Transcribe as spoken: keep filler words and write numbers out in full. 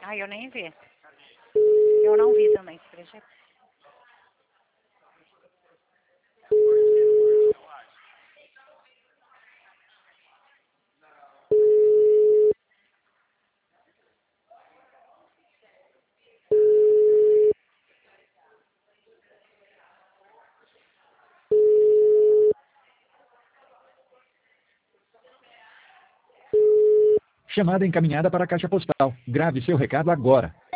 Ah, eu nem vi. Eu não vi também, você acredita? Chamada encaminhada para a caixa postal. Grave seu recado agora.